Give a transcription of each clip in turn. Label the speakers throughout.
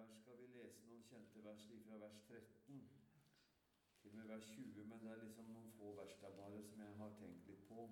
Speaker 1: Her skal vi lese noen kjente vers fra vers 13 til og med vers 20, men det liksom noen få vers der bare som jeg har tenkt litt på.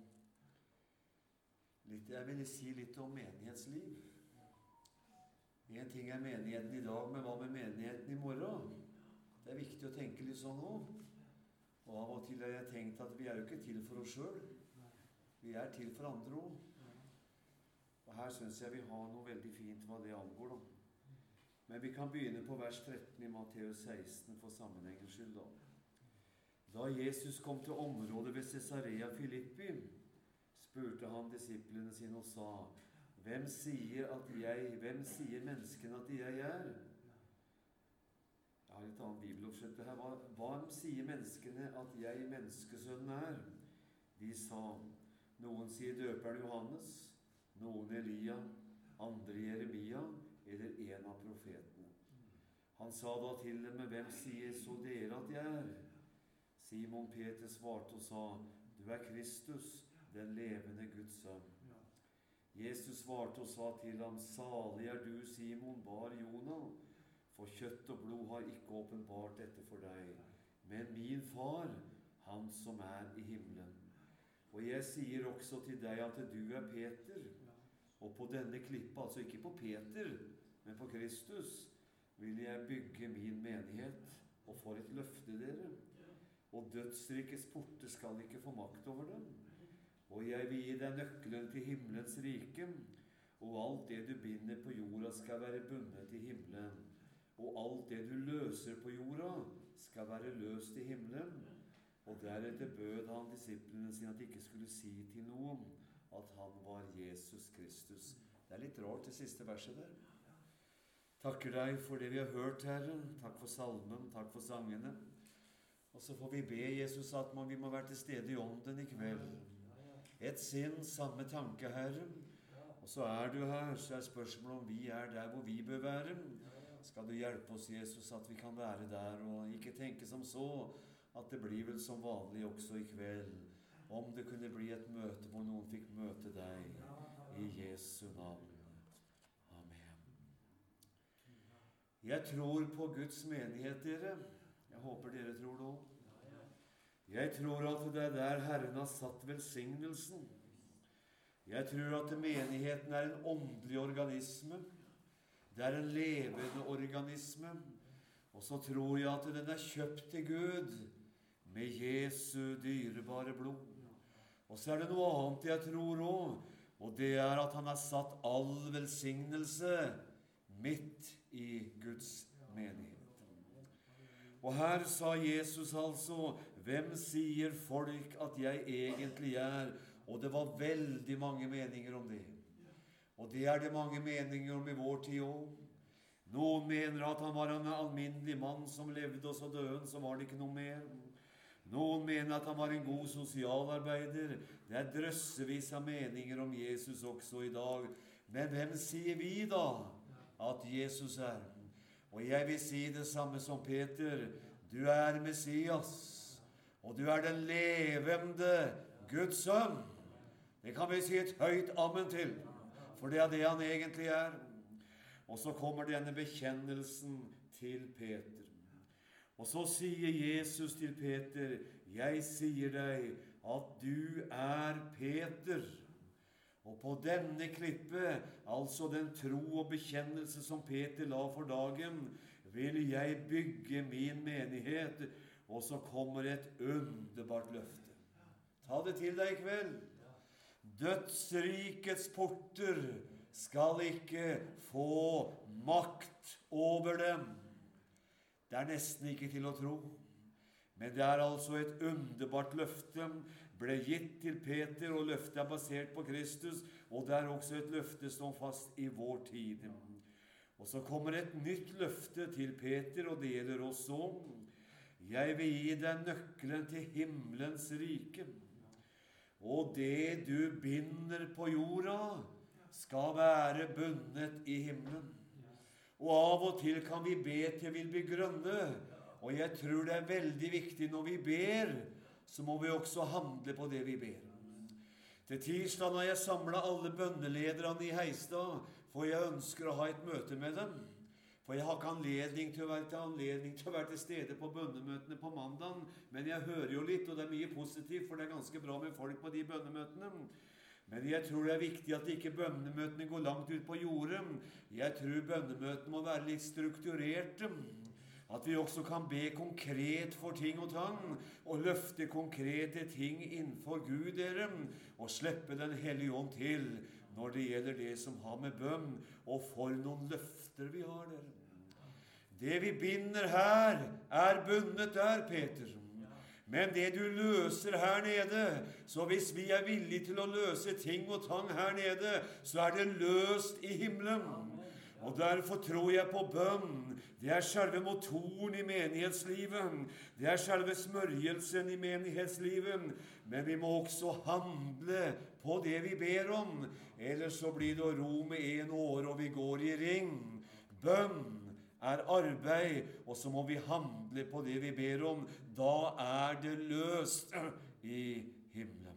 Speaker 1: Jeg vil si litt om menighetsliv. En ting menigheten i dag, men hva med menigheten i morgen? Det viktig å tenke litt sånn også. Og av og til har jeg tenkt at vi jo ikke til for oss selv. Vi til for andre også. Og her synes jeg vi har noe veldig fint hva det angår da. Men vi kan begynne på vers 13 i Matteus 16 for sammenhengens skyld da. Da Jesus kom til området ved Caesarea Philippi, spurte han disiplene sine og sa: Hvem sier menneskene at jeg Jeg har et annet bibeloppsett her. Hva sier menneskene at jeg, menneskesønnen, De sa: Noen sier døperen Johannes, noen Elia, andre Jeremia, eller en av profetene. Han sa da til dem: Hvem sier så dere at jeg Simon Peter svarte og sa: Du Kristus, den levende Guds sønn. Jesus svarte og sa til ham: Salig du, Simon bar Jona, for kjøtt og blod har ikke åpenbart dette for deg, men min far, han som i himmelen. Og jeg sier også til deg at du Peter, og på denne klippe, altså ikke på Peter, men på Kristus, vil jeg bygge min menighet, og for et løfte dere. Og dødsrikets porter skal ikke få makt over dem. Og jeg vil gi deg nøkkelen til himmelens rike, og alt det du binder på jorda skal være bundet i himmelen, og alt det du løser på jorda skal være løst i himmelen. Og deretter bød han disiplene sine at de ikke skulle si til noen at han var Jesus Kristus. Det litt rart det siste verset der. Takker deg for det vi har hørt, Herre. Takk for salmen, takk for sangene. Og så får vi be Jesus at vi må være til stede i ånden i kveld. Et sinn, samme tanke, Herre. Og så du her, så spørsmålet om vi der hvor vi bør være. Skal du hjelpe oss, Jesus, at vi kan være der, og ikke tenke som så, at det blir vel som vanlig også i kveld. Om det kunne bli et møte hvor noen fikk møte deg, i Jesu navn. Amen. Jeg tror på Guds menighet, dere. Jeg håper dere tror det også. Jeg tror at det der Herren har satt velsignelsen. Jeg tror at menigheten en åndelig organisme. Det en levende organisme. Og så tror jeg at den kjøpt til Gud med Jesu dyrebare blod. Og så det noe annet jeg tror også, og det at han har satt all velsignelse midt i Guds menighet. Og her sa Jesus altså: Hvem sier folk at jeg egentlig Og det var veldig mange meninger om det. Og det det mange meninger om i vår tid også. Noen mener at han var en alminnelig mann som levde, og så døde han, så var det ikke noe mer. Noen mener at han var en god sosialarbeider. Det drøssevis av meninger om Jesus også i dag. Men hvem sier vi da at Jesus Og jeg vil si det samme som Peter: Du Messias, og du den levende Guds sønn. Det kan vi si et høyt amen til, for det det han egentlig Og så kommer denne bekjennelsen til Peter. Og så sier Jesus til Peter: Jeg sier deg at du Peter. Og på denne klippe, altså den tro og bekjennelse som Peter la for dagen, vil jeg bygge min menighet. Og så kommer et underbart løfte. Ta det til deg i kveld. Dødsrikets porter skal ikke få makt over dem. Det nesten ikke til å tro. Men det altså et underbart løfte, ble gitt til Peter, og løftet basert på Kristus, og det også et løfte som fast i vår tid. Og så kommer et nytt løfte til Peter, og det gjelder også: Jeg vil gi deg nøkkelen til himmelens rike, og det du binder på jorda skal være bundet i himmelen. Og av og til kan vi be til vi blir grønne, og jeg tror det veldig viktig når vi ber, så må vi også handle på det vi ber. Til tirsdag har jeg samlet alle bønnelederne i Heistad, for jeg ønsker å ha et møte med dem. For jeg har ikke anledning til å være til stede på bønnemøtene på mandagen, men jeg hører jo litt, og det er mye positivt, for det er ganske bra med folk på de bønnemøtene. Men jeg tror det er viktig at ikke bønnemøtene går langt ut på jordet. Jeg tror bønnemøtene må være litt strukturerte. At vi også kan be konkret for ting og tang, og løfte konkrete ting innenfor Gud, dere, og slippe Den Hellige Ånd til når det gjelder det som har med bønn, og for noen løfter vi har, dere. Det vi binder her, er bundet der, Peter. Men det du løser her nede, så hvis vi er villige til å løse ting og tang her nede, så er det løst i himmelen. Og derfor tror jeg på bønn. Det er selve motoren i menighetslivet. Det er selve smørjelsen i menighetslivet. Men vi må også handle på det vi ber om. Ellers så blir det å ro med en år, og vi går i ring. Bønn er arbeid, og så må vi handle på det vi ber om. Da er det løst i himmelen.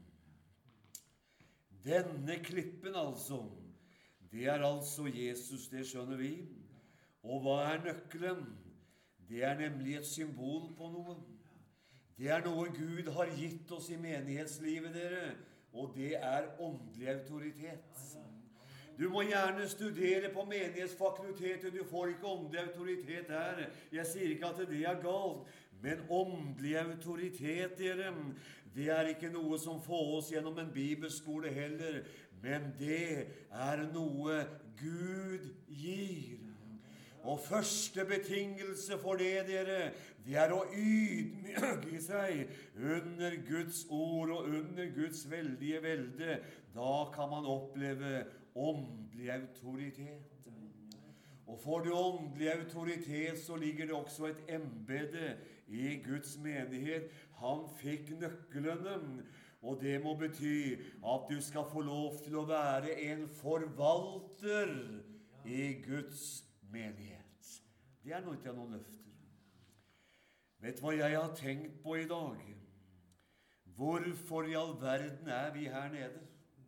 Speaker 1: Denne klippen altså, det er altså Jesus, det skjønner vi. Og hva er nøkkelen? Det er nemlig et symbol på noe. Det er noe Gud har gitt oss i menighetslivet, dere, og det er åndelig autoritet. Du må gjerne studere på menighetsfakultetet, du får ikke åndelig autoritet her. Jeg sier ikke at det er galt, men åndelig autoritet, dere, det er ikke noe som får oss gjennom en bibelskole heller, men det er noe Gud gir. Og første betingelse for det, dere, det er å ydmyke seg under Guds ord og under Guds veldige velde. Da kan man oppleve åndelig autoritet. Og for det åndelige autoritet så ligger det også et embede i Guds menighet. Han fikk nøklene, og det må bety at du skal få lov til å være en forvalter i Guds menighet. Det er noe til noen løfter. Vet du hva jeg har tenkt på i dag? Hvorfor i all verden er vi her nede?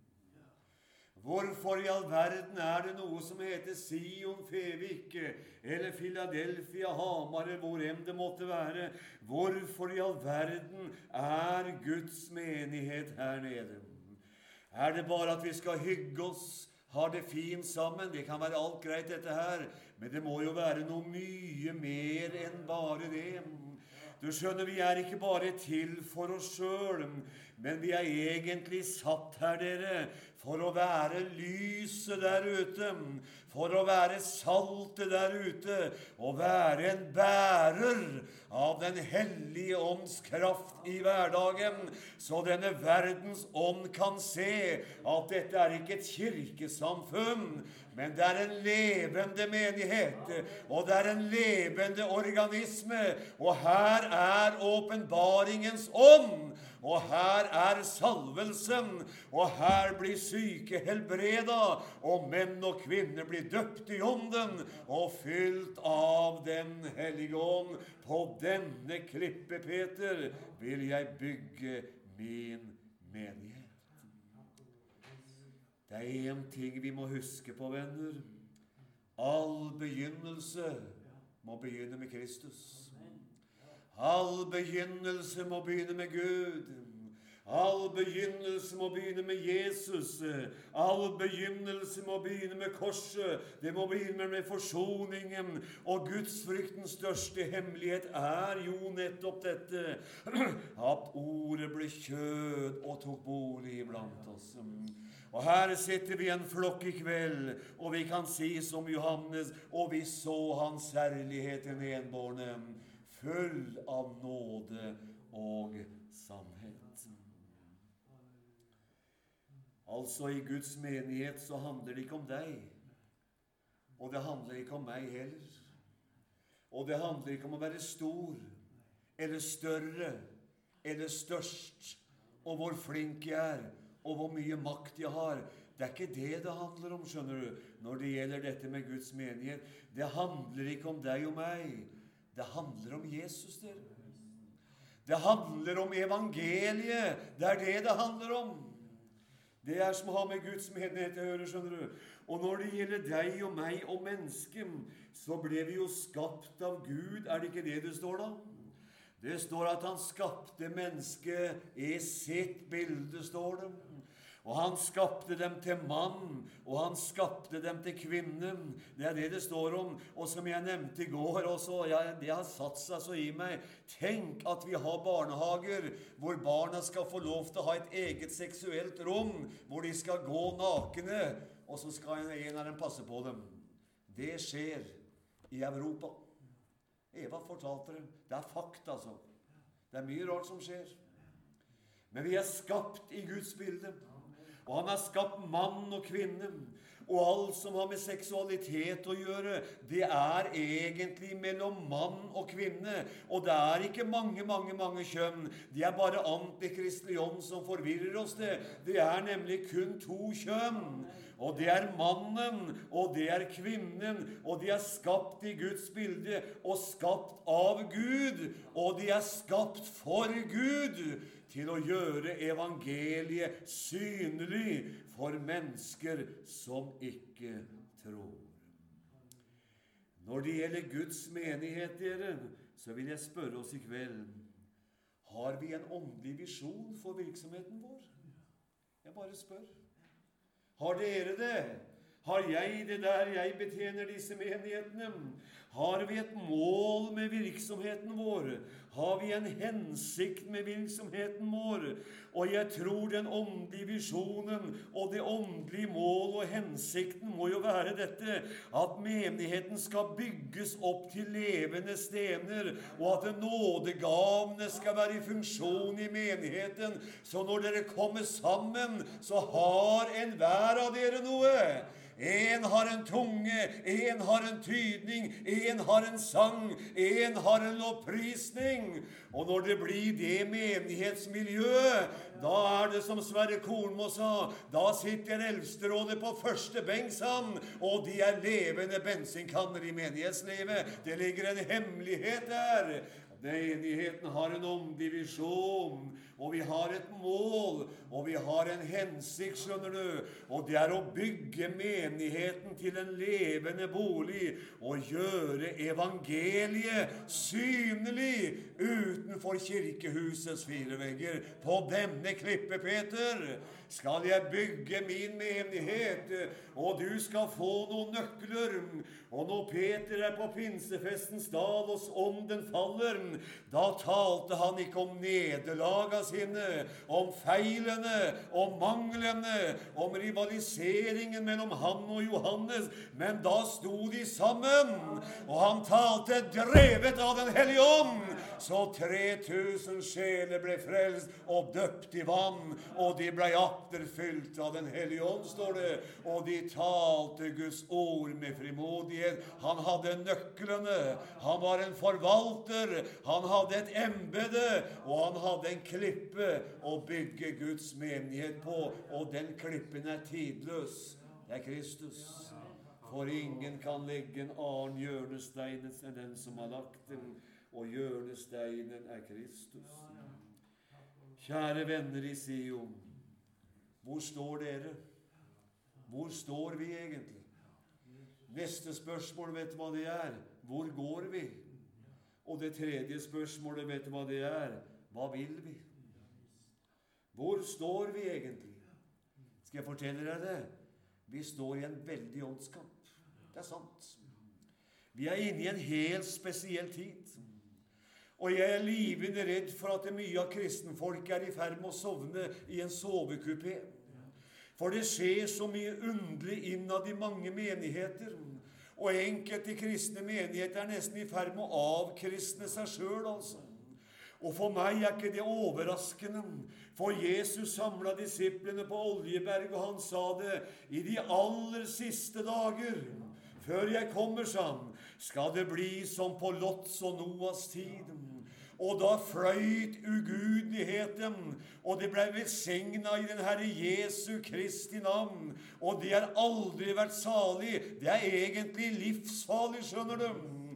Speaker 1: Hvorfor i all verden er det noe som heter Sion, Fevik, eller Philadelphia, Hamar, eller hvor enn det måtte være? Hvorfor i all verden er Guds menighet her nede? Er det bare at vi skal hygge oss, ha det fint sammen? Det kan være alt greit dette her, men det må jo være noe mye mer enn bare det. Du skjønner, vi er ikke bare til for oss selv, men vi er egentlig satt her, dere, for å være lyset der ute, for å være saltet der ute, og være en bærer av den hellige ånds kraft i hverdagen, så denne verdens ånd kan se at dette er ikke et kirkesamfunn, men det er en levende menighet, og det er en levende organisme, og her er åpenbaringens ånd, og her er salvelsen, og her blir syke helbreda, og menn og kvinner blir døpt i ånden, og fylt av den hellige ånd. På denne klippe, Peter, vil jeg bygge min menighet. Det er en ting vi må huske på, venner. All begynnelse må begynne med Kristus. All begynnelse må begynne med Gud. All begynnelse må begynne med Jesus. All begynnelse må begynne med korset. Det må begynne med forsoningen. Og Gudsfryktens største hemmelighet er jo nettopp dette, at ordet ble kjød og tok bolig blant oss. Og her sitter vi en flokk i kveld, og vi kan si som Johannes, og vi så hans herlighet den enbårne, full av nåde og sannhet. Altså, i Guds menighet så handler det ikke om deg, og det handler ikke om meg heller. Og det handler ikke om å være stor, eller større, eller størst, og hvor flink jeg er, og hvor mye makt jeg har. Det er ikke det det handler om, skjønner du, når det gjelder dette med Guds menighet. Det handler ikke om deg og meg. Det handler om Jesus, dere. Det handler om evangeliet. Det er det det handler om. Det er som har med Guds menighet å gjøre, skjønner du. Og når det gjelder deg og meg og mennesket, så ble vi jo skapt av Gud. Er det ikke det det står da? Det står at han skapte mennesket i sitt bilde, står det. Og han skapte dem til mann, og han skapte dem til kvinne. Det er det det står om. Og som jeg nevnte i går også, det har satt seg så i meg. Tenk at vi har barnehager hvor barna skal få lov til å ha et eget seksuelt rom, hvor de skal gå nakne, og så skal en av dem passe på dem. Det skjer i Europa. Eva fortalte det. Det er fakta, altså. Det er mye rart som skjer. Men vi er skapt i Guds bilde. Og han har skapt mann og kvinne. Og alt som har med seksualitet å gjøre, det er egentlig mellom mann og kvinne. Og det er ikke mange kjønn. Det er bare antikristelig ånd som forvirrer oss det. Det er nemlig kun 2 kjønn. Og det er mannen, og det er kvinnen. Og de er skapt i Guds bilde, og skapt av Gud. Og de er skapt for Gud, til å gjøre evangeliet synlig for mennesker som ikke tror. Når det gjelder Guds menighet, dere, så vil jeg spørre oss i kveld, har vi en åndelig visjon for virksomheten vår? Jeg bare spør. Har dere det? Har jeg det der jeg betjener disse menighetene? Har vi et mål med virksomheten vår? Har vi en hensikt med virksomheten vår? Og jeg tror den åndelige visjonen og det åndelige mål og hensikten må jo være dette, at menigheten skal bygges opp til levende stener, og at nådegavene skal være i funksjon i menigheten. Så når dere kommer sammen, så har enhver av dere noe. En har en tunge, en har en tydning, en har en sang, en har en lovprisning. Og når det blir det menighetsmiljøet, da er det som Sverre Kornmo sa, da sitter eldsterådet på første benk sammen, og de er levende bensinkanner i menighetslivet. Det ligger en hemmelighet der. Menigheten har en åndelig visjon, og vi har et mål, og vi har en hensikt, skjønner du, og det er å bygge menigheten til en levende bolig, og gjøre evangeliet synlig utenfor kirkehusets 4 vegger. På denne klippe, Peter, skal jeg bygge min menighet, og du skal få noen nøkler. Og når Peter er på pinsefestens dal og ånden faller, da talte han ikke om nederlaga sine, om feilene, om manglene, om rivaliseringen mellom han og Johannes, men da sto de sammen, og han talte drevet av den hellige ånd. Så 3000 sjeler ble frelst og døpt i vann, og de ble fylt av den hellige ånd, står det, og de talte Guds ord med frimodighet. Han hadde nøklene, han var en forvalter, han hadde et embede, og han hadde en klippe å bygge Guds menighet på, og den klippen er tidløs. Det er Kristus. For ingen kan legge en annen hjørnestein enn den som har lagt den, og hjørnesteinen er Kristus. Kjære venner i Sion, hvor står dere? Hvor står vi egentlig? Neste spørsmål, vet du hva det er? Hvor går vi? Og det tredje spørsmålet, vet du hva det er? Hva vil vi? Hvor står vi egentlig? Skal jeg fortelle deg det? Vi står i en veldig åndskamp. Det er sant. Vi er inne i en helt spesiell tid. Og jeg er livende redd for at mye av kristenfolk er i ferd med å sovne i en sovekupé. For det skjer så mye underlig innad i mange menigheter, og enkelte kristne menigheter er nesten i ferd med å avkristne seg selv, altså. Og for meg er ikke det overraskende, for Jesus samlet disiplene på Oljeberg, og han sa det, i de aller siste dager, før jeg kommer sammen, skal det bli som på Lots og Noas tid. Og da fløyt ugudeligheten, og det ble velsignet i den Herre Jesu Kristi navn. Og det har aldri vært salig. Det er egentlig livsfarlig, skjønner du.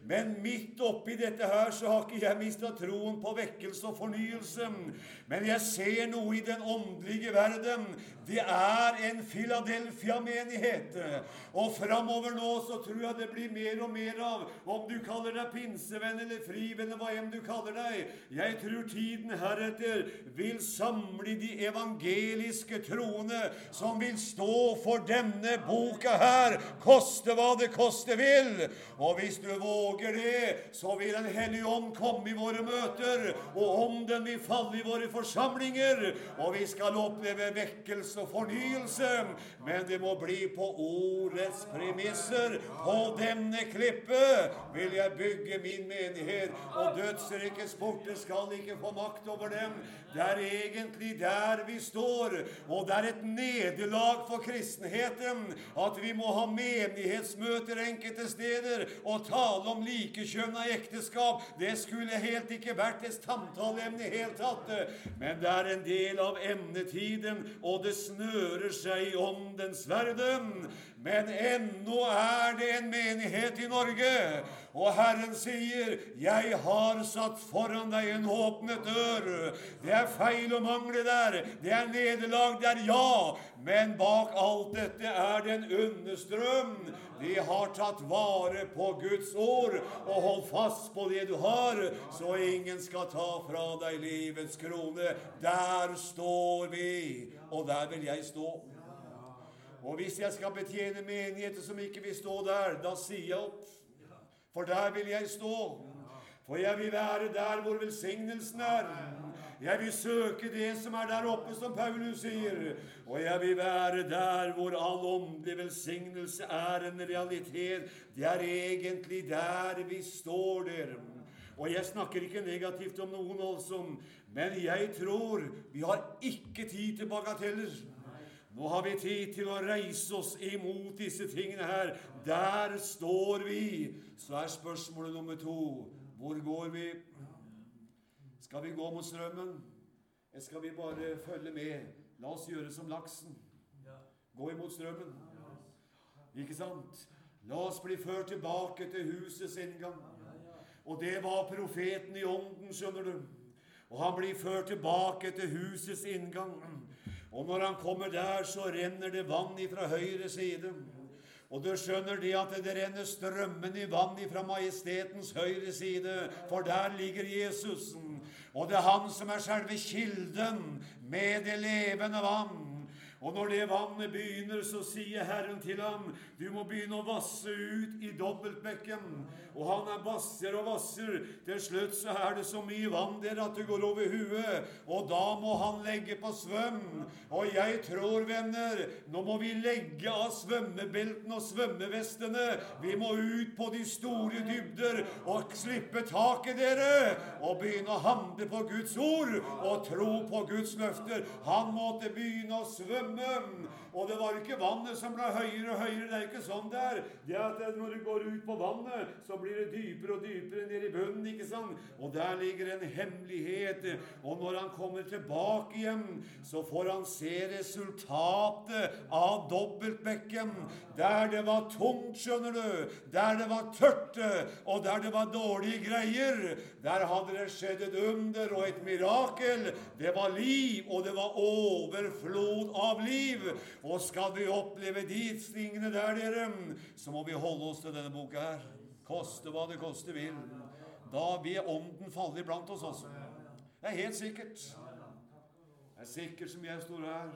Speaker 1: Men midt oppi dette her så har ikke jeg mistet troen på vekkelse og fornyelse. Men jeg ser noe i den åndelige verden. Det er en Philadelphia-menighet. Og fremover nå så tror jeg det blir mer og mer av, om du kaller deg pinsevenn eller frivenn, eller hva enn du kaller deg. Jeg tror tiden heretter vil samle de evangeliske troende som vil stå for denne boka her, koste hva det koste vil. Og hvis du våger det, så vil Den Hellige Ånd komme i våre møter, og ånden vil falle i våre forsamlinger, og vi skal oppleve vekkelse og fornyelse, men det må bli på ordets premisser. På denne klippe vil jeg bygge min menighet, og dødsrikets porter skal ikke få makt over dem. Det er egentlig der vi står, og det er et nederlag for kristenheten at vi må ha menighetsmøter enkelte steder og tale om likekjønnet ekteskap. Det skulle helt ikke vært et samtaleemne helt tatt, men det er en del av emnetiden, og det snører seg i åndens verden. Men ennå er det en menighet i Norge, og Herren sier, jeg har satt foran deg en åpnet dør. Det er feil og mangler der, det er nederlag der, ja, men bak alt dette er det en understrøm. De har tatt vare på Guds ord, og hold fast på det du har, så ingen skal ta fra deg livets krone. Der står vi, og der vil jeg stå. Og hvis jeg skal betjene menigheter som ikke vil stå der, da sier jeg opp. For der vil jeg stå. For jeg vil være der hvor velsignelsen er. Jeg vil søke det som er der oppe, som Paulus sier. Og jeg vil være der hvor all åndelig velsignelse er en realitet. Det er egentlig der vi står der. Og jeg snakker ikke negativt om noen altså, men jeg tror vi har ikke tid til bagateller. Nå har vi tid til å reise oss imot disse tingene her. Der står vi. Så er spørsmålet nummer 2. Hvor går vi? Skal vi gå mot strømmen? Eller skal vi bare følge med? La oss gjøre som laksen. Gå imot strømmen. Ikke sant? La oss bli ført tilbake til husets inngang. Og det var profeten i ånden, skjønner du. Og han blir ført tilbake til husets inngang. Og når han kommer der, så renner det vann fra høyre side. Og du skjønner det at det renner strømmen i vann fra majestetens høyre side, for der ligger Jesus. Og det er han som er selve kilden med det levende vann. Og når det vannet begynner, så sier Herren til ham, du må begynne å vasse ut i dobbeltbekken. Og han er vasser og vasser. Til slutt så er det så mye vann der at det går over huet. Og da må han legge på svøm. Og jeg tror, venner, nå må vi legge av svømmebeltene og svømmevestene. Vi må ut på de store dybder og slippe taket, dere. Og begynne å handle på Guds ord og tro på Guds løfter. Han måtte begynne å svømme. Og det var ikke vannet som ble høyere og høyere. Det er ikke sånn der. Det er at når du går ut på vannet, så blir det dypere og dypere ned i bunnen, ikke sant? Og der ligger en hemmelighet. Og når han kommer tilbake igjen, så får han se resultatet av dobbeltbekken. Der det var tomt, skjønner du. Der det var tørt, og der det var dårlige greier. Der hadde det skjedd et under og et mirakel. Det var liv, og det var overflod av liv. Og skal vi oppleve de tingene der, dere, så må vi holde oss til denne boka her. Koste hva det koste vil. Da vil ånden falle iblant oss også. Det er helt sikkert. Det er sikkert som jeg står her.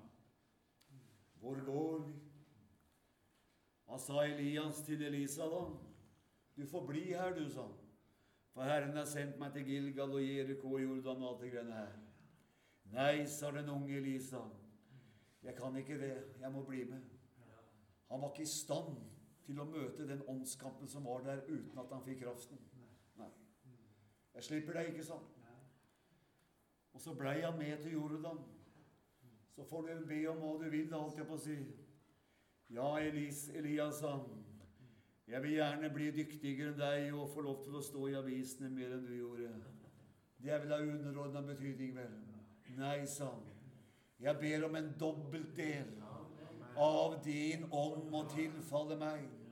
Speaker 1: Hvor går vi? Hva sa Elias til Elisa da? Du får bli her, du, sa han. For Herren har sendt meg til Gilgal og Jericho og Jordan og alt det grønne her. Nei, sa den unge Elisa. Jeg kan ikke det, jeg må bli med. Han var ikke i stand til å møte den åndskampen som var der uten at han fikk kraften. Nei, jeg slipper deg ikke sånn. Og så ble han med til Jordan. Så får du be om hva du vil, da holdt jeg på å si. Ja, Elias, jeg vil gjerne bli dyktigere enn deg og få lov til å stå i avisene mer enn du gjorde. Det er vel av underordnet betydning, vel? Nei, sa han. Jeg ber om en dobbelt del av din ånd må tilfalle meg.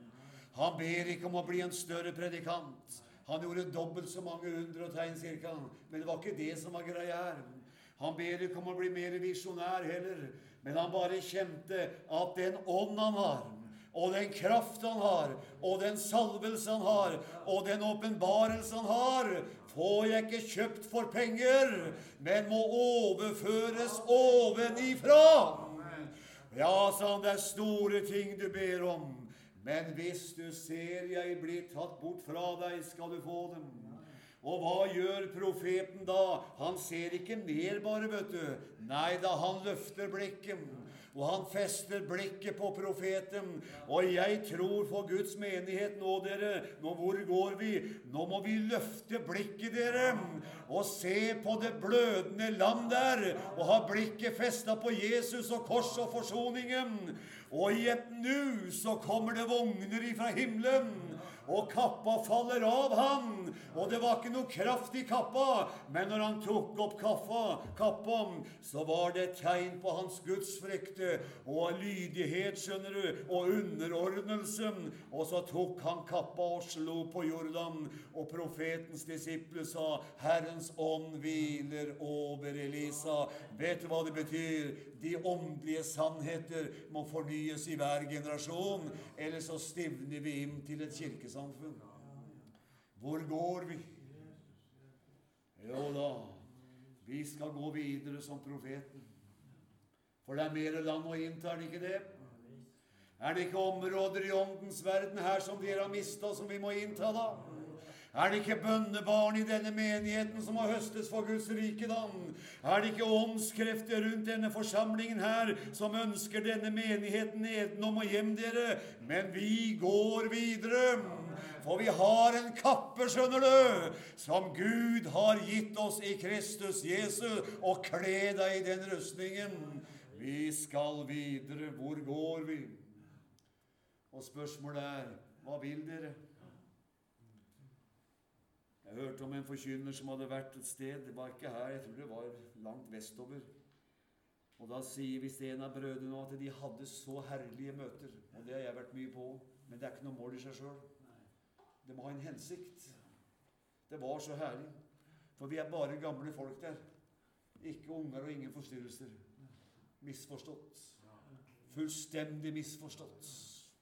Speaker 1: Han ber ikke om å bli en større predikant. Han gjorde dobbelt så mange under og tegn cirka, men det var ikke det som var greia her. Han ber ikke om å bli mer visjonær heller, men han bare kjente at den ånd han har, og den kraft han har, og den salvelse han har, og den åpenbarelse han har, får jeg ikke kjøpt for penger, men må overføres ovenifra. Ja, sa han, det er store ting du ber om, men hvis du ser jeg blir tatt bort fra deg, skal du få dem. Og hva gjør profeten da? Han ser ikke mer bare, vet du. Nei, da han løfter blikket, og han fester blikket på profeten. Og jeg tror for Guds menighet nå, dere, nå hvor går vi? Nå må vi løfte blikket, dere, og se på det blødende land der, og ha blikket festet på Jesus og kors og forsoningen. Og i et nu så kommer det vogner ifra himmelen, og kappa faller av han, og det var ikke noe kraft i kappa, men når han tok opp kappa, så var det tegn på hans gudsfrykte, og lydighet, skjønner du, og underordnelsen, og så tok han kappa og slo på Jordan, og profetens disipler sa, Herrens ånd hviler over Elisa. Vet du hva det betyr? De åndelige sannheter må fornyes i hver generasjon, eller så stivner vi inn til et kirkesamfunn. Hvor går vi? Jo da, vi skal gå videre som profeten. For det er mer land å innta, er det ikke det? Er det ikke områder i åndens verden her som dere har mistet, som vi må innta da? Er det ikke bønnebarn i denne menigheten som har høstes for Guds rikedom? Er det ikke åndskrefter rundt denne forsamlingen her som ønsker denne menigheten nedenom og hjem, dere? Men vi går videre, for vi har en kappe, skjønner du, som Gud har gitt oss i Kristus Jesus, og kle deg i den rustningen. Vi skal videre. Hvor går vi? Og spørsmålet er, hva vil dere? Jeg hørte om en forkynner som hadde vært et sted, det var ikke her, jeg tror det var langt vestover. Og da sier visst en av brødrene at de hadde så herlige møter, og det har jeg vært mye på, men det er ikke noe mål i seg selv. Det må ha en hensikt. Det var så herlig, for vi er bare gamle folk der. Ikke unger og ingen forstyrrelser. Misforstått. Fullstendig misforstått.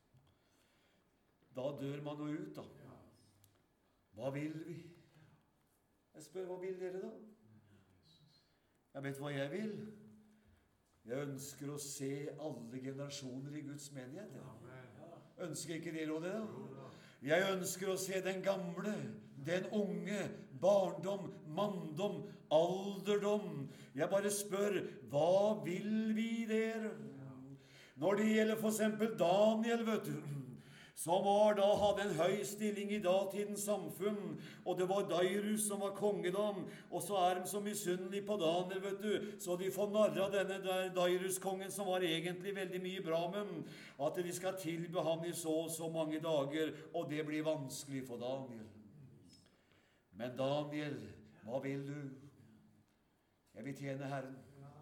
Speaker 1: Da dør man jo ut, da. Hva vil vi? Jeg spør, hva vil dere da? Jeg vet hva jeg vil. Jeg ønsker å se alle generasjoner i Guds menighet. Ønsker ikke dere også det da? Jeg ønsker å se den gamle, den unge, barndom, manndom, alderdom. Jeg bare spør, hva vil vi dere? Når det gjelder for eksempel Daniel, vet du, som hadde en høy stilling i datidens samfunn, og det var Dairus som var kongedom, og så er de så misunnelige på Daniel, vet du, så de får narre av denne Dairus-kongen, som var egentlig veldig mye bra med, at de skal tilbe han i så mange dager, og det blir vanskelig for Daniel. Men Daniel, hva vil du? Jeg vil tjene Herren.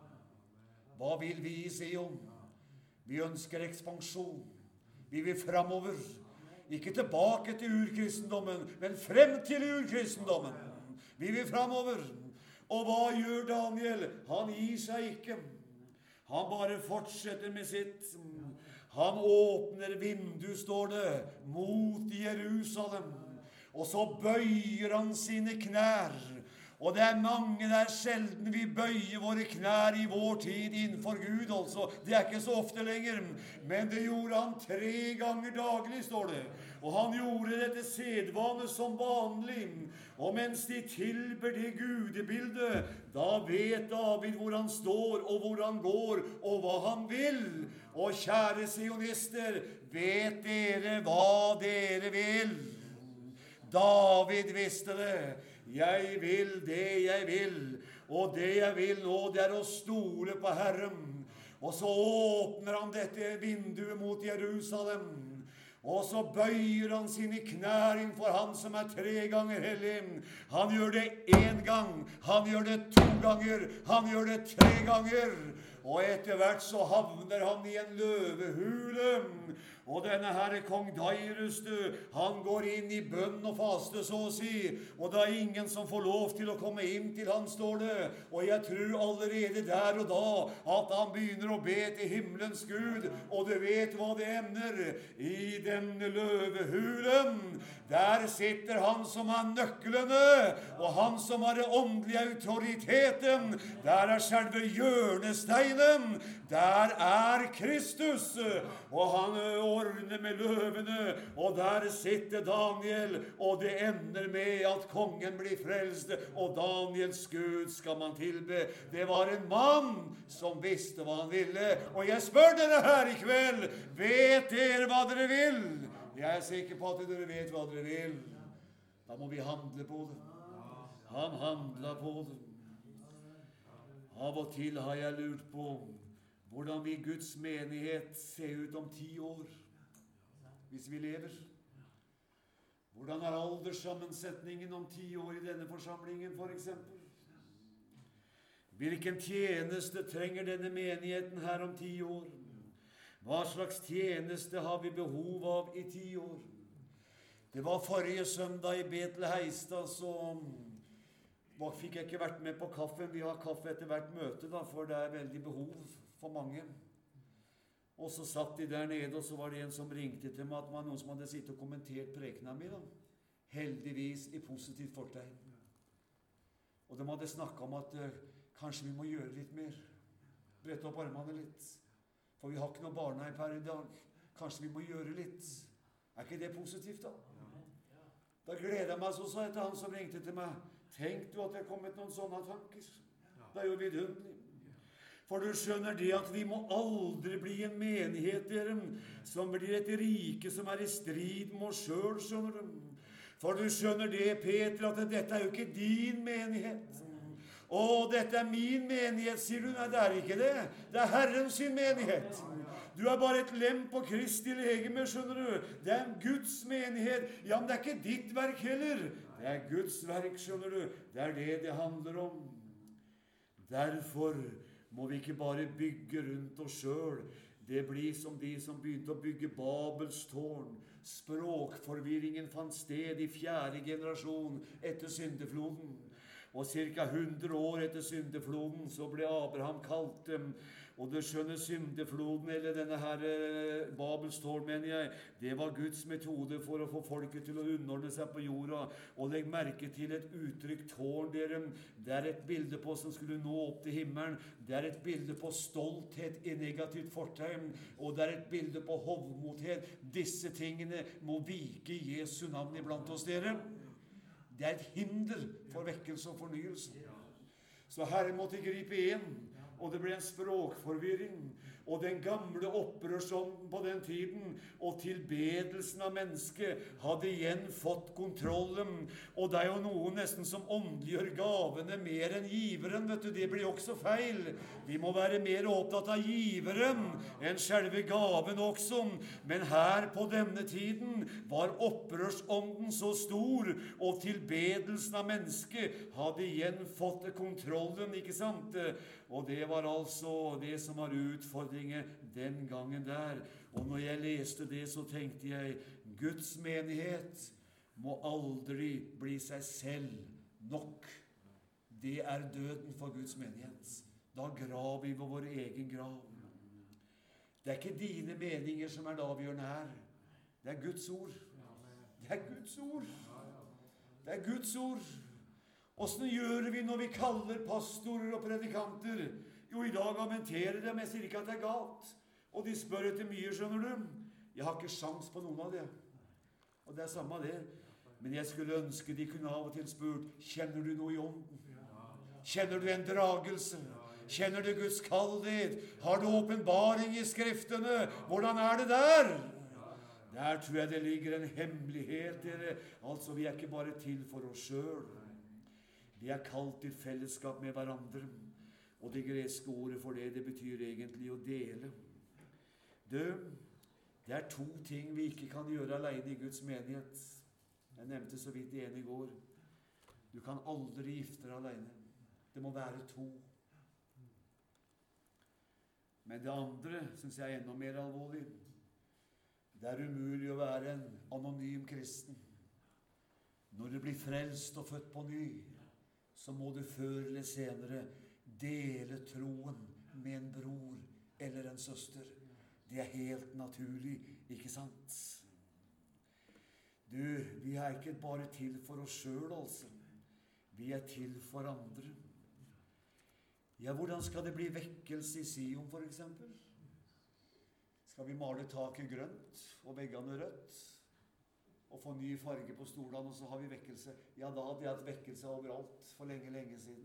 Speaker 1: Hva vil vi i Sion? Vi ønsker ekspansjon. Vi vil fremover, ikke tilbake til urkristendommen, men frem til urkristendommen. Vi vil fremover. Og hva gjør Daniel? Han gir seg ikke. Han bare fortsetter med sitt. Han åpner vindu, står det, mot Jerusalem. Og så bøyer han sine knær. Og det er mange, det er sjelden vi bøyer våre knær i vår tid innenfor Gud, altså. Det er ikke så ofte lenger. Men det gjorde han 3 ganger daglig, står det. Og han gjorde dette sedvane som vanlig. Og mens de tilber det gudebildet, da vet David hvor han står, og hvor han går, og hva han vil. Og kjære sionister, vet dere hva dere vil? David visste det. Jeg vil det jeg vil, og det jeg vil nå, det er å stole på Herren. Og så åpner han dette vinduet mot Jerusalem, og så bøyer han sine knær innfor han som er 3 ganger hellig. Han gjør det 1 gang, han gjør det 2 ganger, han gjør det 3 ganger. Og etter hvert så havner han i en løvehule, Og denne herre kong Dairus, han går inn i bønn og faste, så å si. Og det er ingen som får lov til å komme inn til han, står det. Og jeg tror allerede der og da at han begynner å be til himmelens Gud. Og du vet hva det ender. I denne løvehulen, der sitter han som har nøklene, og han som har den åndelige autoriteten. Der er selve hjørnesteinen. Der er Kristus. Og han ordner med løvene, og der sitter Daniel, og det ender med at kongen blir frelst, og Daniels Gud skal man tilbe. Det var en mann som visste hva han ville, og jeg spør dere her i kveld, vet dere hva dere vil? Jeg er sikker på at dere vet hva dere vil. Da må vi handle på det. Han handlet på det. Av og til har jeg lurt på hvordan vil Guds menighet se ut om 10 år, hvis vi lever? Hvordan er alderssammensetningen om 10 år i denne forsamlingen, for eksempel? Hvilken tjeneste trenger denne menigheten her om 10 år? Hva slags tjeneste har vi behov av i 10 år? Det var forrige søndag i Betel Heistad, så fikk jeg ikke vært med på kaffen. Vi har kaffe etter hvert møte, for det er veldig behov for mange. Og så satt de der nede, og så var det en som ringte til meg at det var noen som hadde sittet og kommentert prekena mi, heldigvis i positivt fortegn. Og de hadde snakket om at kanskje vi må gjøre litt mer. Brette opp armene litt. For vi har ikke noe barna per i dag. Kanskje vi må gjøre litt. Er ikke det positivt da? Da gleder jeg meg, så sa jeg til han som ringte til meg, tenk du at det er kommet noen sånne tanker? Det er jo vidunderlig. For du skjønner det at vi må aldri bli en menighet, dere, som blir et rike som er i strid med oss selv, skjønner du. For du skjønner det, Peter, at dette er jo ikke din menighet. Å, dette er min menighet, sier du. Nei, det er ikke det. Det er Herrens sin menighet. Du er bare et lem på Kristi legeme, skjønner du. Det er en Guds menighet. Ja, men det er ikke ditt verk heller. Det er Guds verk, skjønner du. Det er det det handler om. Derfor må vi ikke bare bygge rundt oss selv. Det blir som de som begynte å bygge Babels tårn. Språkforvirringen fant sted i 4. generasjon etter syndefloden. Og ca. 100 år etter syndefloden så ble Abraham kalt. Og du skjønner, syndefloden, eller denne her Babels tårn, mener jeg, det var Guds metode for å få folket til å underordne seg på jorda. Og legg merke til et uttrykk tårn, dere. Det er et bilde på som skulle nå opp til himmelen. Det er et bilde på stolthet i negativt fortegn. Og det er et bilde på hovmodhet. Disse tingene må vike i Jesu navn iblant oss, dere. Det er et hinder for vekkelse og fornyelse. Så Herren måtte gripe inn. Og det ble en språkforvirring, og den gamle opprørsånden på den tiden, og tilbedelsen av mennesket, hadde igjen fått kontrollen. Og det er jo noen nesten som åndeliggjør gavene mer enn giveren, vet du, det blir jo også feil. Vi må være mer opptatt av giveren enn selve gaven også. Men her på denne tiden var opprørsånden så stor, og tilbedelsen av mennesket hadde igjen fått kontrollen, ikke sant? Og det var altså det som var utfordringen den gangen der. Og når jeg leste det, så tenkte jeg, Guds menighet må aldri bli seg selv nok. Det er døden for Guds menighet. Da graver vi på vår egen grav. Det er ikke dine meninger som er det avgjørende her. Det er Guds ord. Det er Guds ord. Det er Guds ord. Hvordan gjør vi når vi kaller pastorer og predikanter? Jo, i dag argumenterer de, jeg sier ikke at det er galt. Og de spør etter mye, skjønner du. Jeg har ikke sjans på noen av det. Og det er samme det. Men jeg skulle ønske de kunne av og til spurt, kjenner du noe i ånden? Kjenner du en dragelse? Kjenner du Guds kallhet? Har du åpenbaring i skriftene? Hvordan er det der? Der tror jeg det ligger en hemmelighet, dere. Altså, vi er ikke bare til for oss selv. Vi er kalt til fellesskap med hverandre. Og det greske ordet for det betyr egentlig å dele. Det er 2 ting vi ikke kan gjøre alene i Guds menighet. Jeg nevnte så vidt det ene i går. Du kan aldri gifte deg alene. Det må være 2. Men det andre synes jeg er enda mer alvorlig.
Speaker 2: Det umulig å være en anonym kristen. Når du blir frelst og født på ny, så må du før eller senere dele troen med en bror eller en søster. Det helt naturlig, ikke sant? Du, vi ikke bare til for oss selv, altså. Vi til for andre. Ja, hvordan skal det bli vekkelse i Sion, for eksempel? Skal vi male taket grønt og veggene rødt? Og få ny farge på stolene, og så har vi vekkelse. Ja, da hadde jeg hatt vekkelse overalt for lenge, lenge siden.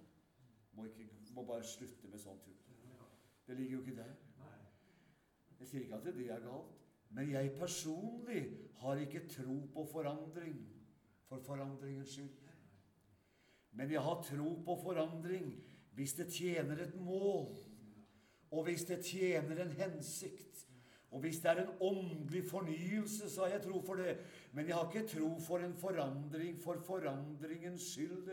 Speaker 2: Må bare slutte med sånt tull. Det ligger jo ikke der. Jeg sier ikke at det galt. Men jeg personlig har ikke tro på forandring for forandringens skyld. Men jeg har tro på forandring hvis det tjener et mål, og hvis det tjener en hensikt. Og hvis det en åndelig fornyelse, så har jeg tro for det. Men jeg har ikke tro for en forandring for forandringens skyld.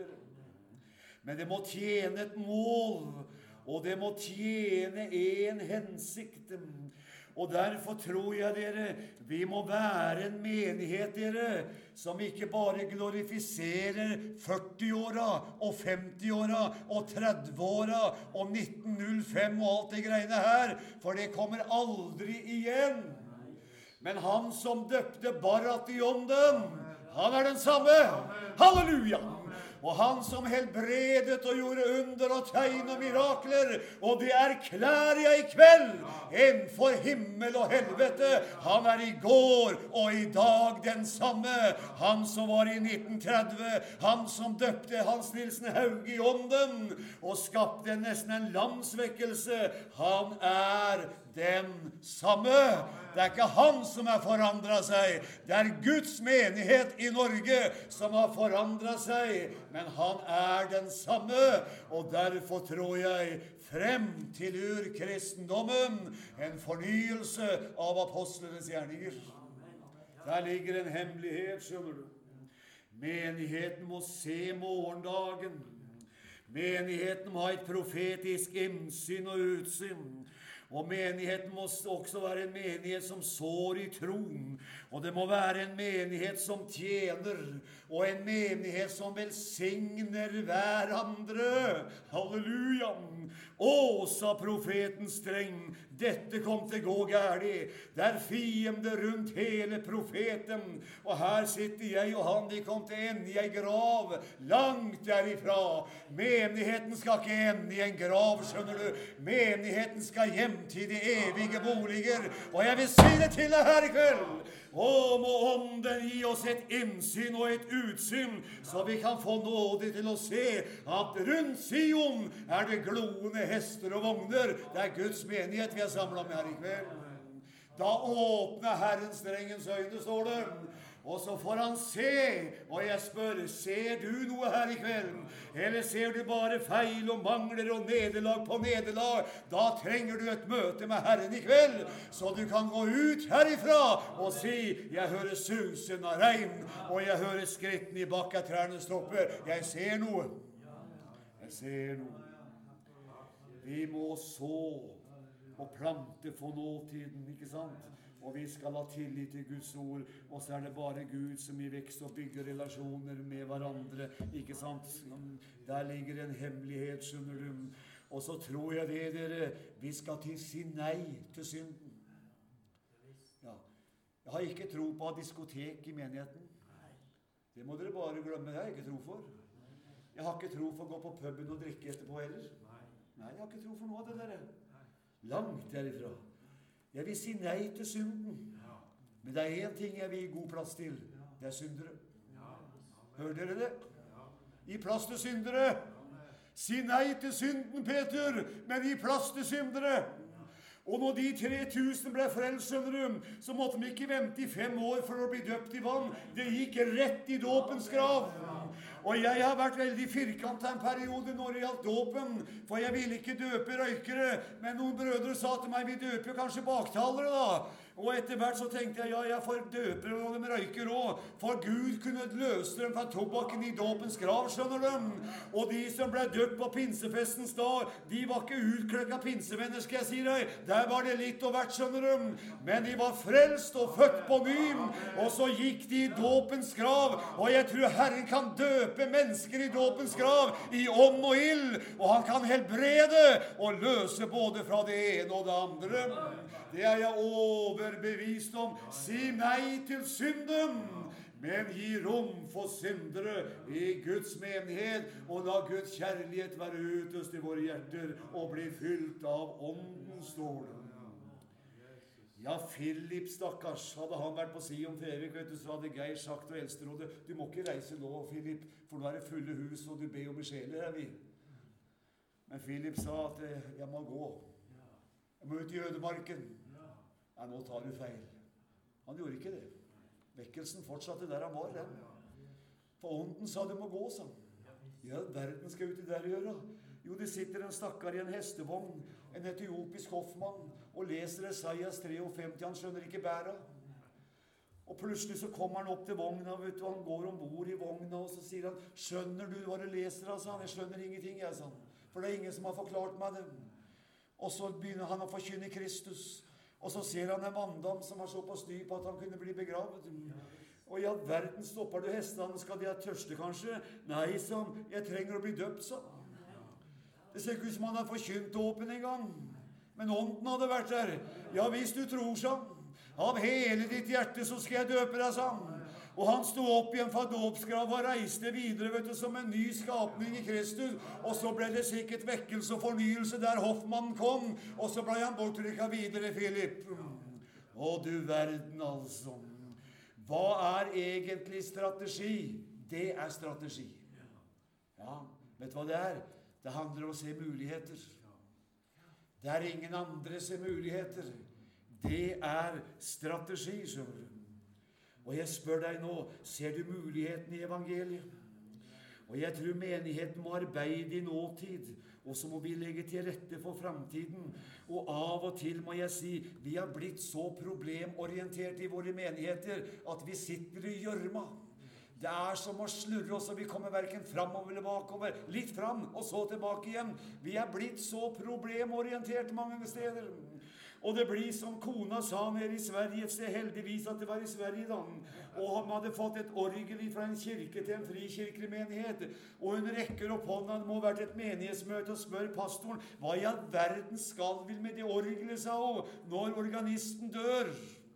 Speaker 2: Men det må tjene et mål, og det må tjene en hensikt. Og derfor tror jeg dere, vi må være en menighet, dere, som ikke bare glorifiserer 40-åra og 50-åra og 30-åra og 1905 og alt det greiene her, for det kommer aldri igjen. Men han som døpte Barat i ånden, han den samme. Halleluja! Og han som helbredet og gjorde under og tegn og mirakler, og det erklærer jeg i kveld, innenfor himmel og helvete, han i går og i dag den samme. Han som var i 1930, han som døpte Hans Nilsen Hauge i ånden, og skapte nesten en landsvekkelse, han den samme. Det ikke han som forandret seg. Det Guds menighet i Norge som har forandret seg. Men han den samme. Og derfor tror jeg frem til urkristendommen en fornyelse av apostlenes gjerninger. Der ligger en hemmelighet, skjønner du. Menigheten må se morgendagen. Menigheten må ha et profetisk innsyn og utsyn. Og menigheten må også være en menighet som sår i troen. Og det må være en menighet som tjener, og en menighet som velsigner hverandre. Halleluja! Å, sa profeten streng, dette kom til å gå gærlig. Det fiende rundt hele profeten. Og her sitter jeg og han, de kom til ende i en grav, langt derifra. Menigheten skal ikke ende i en grav, skjønner du. Menigheten skal hjem til de evige boliger. Og jeg vil si det til deg her i kveld. Å, må ånden gi oss et innsyn og et utsyn, så vi kan få nåde til å se at rundt Sion det gloende hester og vogner. Det Guds menighet vi samlet med her i kveld. Da åpner Herren strengens øyne, står det. Og så får han se, og jeg spør, ser du noe her i kvelden? Eller ser du bare feil og mangler og nederlag på nederlag? Da trenger du et møte med Herren i kveld, så du kan gå ut herifra og si, jeg hører susen av regn, og jeg hører skrittene i bakketrærne stopper. Jeg ser noe. Jeg ser noe. Vi må så og plante for nåtiden, ikke sant? Og vi skal ha tillit til Guds ord, og så det bare Gud som i vekst og bygger relasjoner med hverandre, ikke sant? Der ligger en hemmelighet, skjønner du. Og så tror jeg det, dere, vi skal si nei til synden. Ja. Jeg har ikke tro på diskotek i menigheten. Det må dere bare glemme, det har jeg ikke tro for. Jeg har ikke tro for å gå på puben og drikke etterpå heller. Nei, jeg har ikke tro for noe av det der. Langt derifra. Jeg vil si nei til synden. Men det en ting jeg vil gi god plass til. Det syndere. Hører dere det? Gi plass til syndere. Si nei til synden, Peter, men gi plass til syndere. Og når de 3000 ble frelst, så måtte de ikke vente i 5 år for å bli døpt i vann. Det gikk rett i dåpens grav. Og jeg har vært veldig firkantet en periode når det gjaldt dåpen, for jeg ville ikke døpe røykere, men noen brødre sa til meg, vi døper kanskje baktalere da. Og etter hvert så tenkte jeg, ja, jeg får døper og de røyker også. For Gud kunne løse dem fra tobakken i dåpens grav, skjønner du. Og de som ble døpt på pinsefestens dag, de var ikke utkløkka pinsemennesker, jeg sier deg. Der var det litt og hvert, skjønner du. Men de var frelst og født på ny. Og så gikk de i dåpens grav. Og jeg tror Herren kan døpe mennesker i dåpens grav, i ånd og ild. Og han kan helbrede og løse både fra det ene og det andre. Det er jeg overbevist om. Si nei til synden, men gi rom for syndere i Guds menighet, og la Guds kjærlighet være utøst i våre hjerter og bli fylt av ånden, står det. Ja, Philip, stakkars, hadde han vært på Sion for evig, vet du, så hadde Geir sagt og Eldsterådet, du må ikke reise nå, Philip, for nå er det fulle hus, og du ber om sjeler, er vi. Men Philip sa at jeg må gå. Jeg må ut i ødemarken. Ja, nå tar du feil. Han gjorde ikke det. Vekkelsen fortsatte der han var. Den. For ånden sa du må gå, sa han. Ja, verden skal ut i der gjøre. Jo, det sitter en stakkar i en hestevogn, en etiopisk hoffmann, og leser Esaias 53, han skjønner ikke bæra. Og plutselig så kommer han opp til vogna, vet du, han går ombord i vogna, og så sier han, skjønner du hva du leser, sa han? Jeg skjønner ingenting, jeg, sa han. For det er ingen som har forklart meg det. Og så begynner han å forkynne Kristus. Og så ser han en vanndam som var så på styr på at han kunne bli begravet. Og i all verden stopper du hestene, skal de ha tørste kanskje? Nei, sa han, jeg trenger å bli døpt, sa han. Det ser ikke ut som han har forkynt dåpen en gang. Men ånden hadde vært der. Ja, hvis du tror, sa han, av hele ditt hjerte så skal jeg døpe deg, sa han. Og han sto opp igjen fra dåpsgrav og reiste videre, vet du, som en ny skapning i Kristus. Og så ble det sikkert vekkelse og fornyelse der hoffmannen kom. Og så ble han bortrykket videre, Philip. Å, du verden, altså. Hva er egentlig strategi? Det er strategi. Ja, vet du hva det er? Det handler om å se muligheter. Det er ingen andre ser muligheter. Det er strategi, skjønner du. Og jeg spør deg nå, ser du muligheten i evangeliet? Og jeg tror menigheten må arbeide i nåtid, og så må vi legge til rette for fremtiden. Og av og til må jeg si, vi har blitt så problemorientert i våre menigheter, at vi sitter i gjørma. Det er som å slurre oss, og vi kommer hverken framover eller bakover. Litt fram, og så tilbake igjen. Vi er blitt så problemorientert mange steder. Og det blir som kona sa nede i Sverige, et sted heldigvis at det var i Sverige da. Og han hadde fått et orgel fra en kirke til en frikirkelig menighet. Og hun rekker opp hånda, det må ha vært et menighetsmøte, og spør pastoren, hva i all verden skal vi med det orgelet, sa hun, når organisten dør?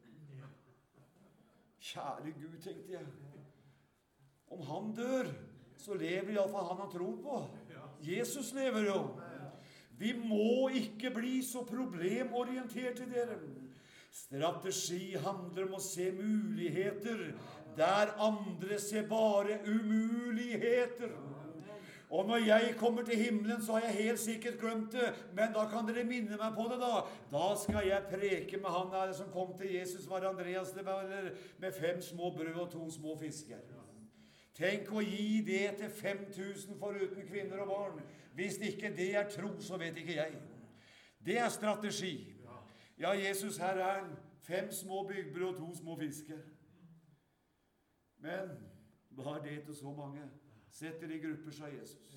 Speaker 2: Kjære Gud, tenkte jeg. Om han dør, så lever i alle fall han tror på. Jesus lever jo. Vi må ikke bli så problemorienterte, dere. Strategi handler om å se muligheter, der andre ser bare umuligheter. Og når jeg kommer til himmelen, så har jeg helt sikkert glemt det, men da kan dere minne meg på det da. Da skal jeg preke med han der som kom til Jesus, var Andreas, med 5 små brød og 2 små fisker. Tenk å gi det til 5000 foruten kvinner og barn. Hvis ikke det er tro, så vet ikke jeg. Det er strategi. Ja, Jesus, her er han. 5 små byggbrød og 2 små fisker. Men hva er det til så mange? Sett dere i grupper, sa Jesus.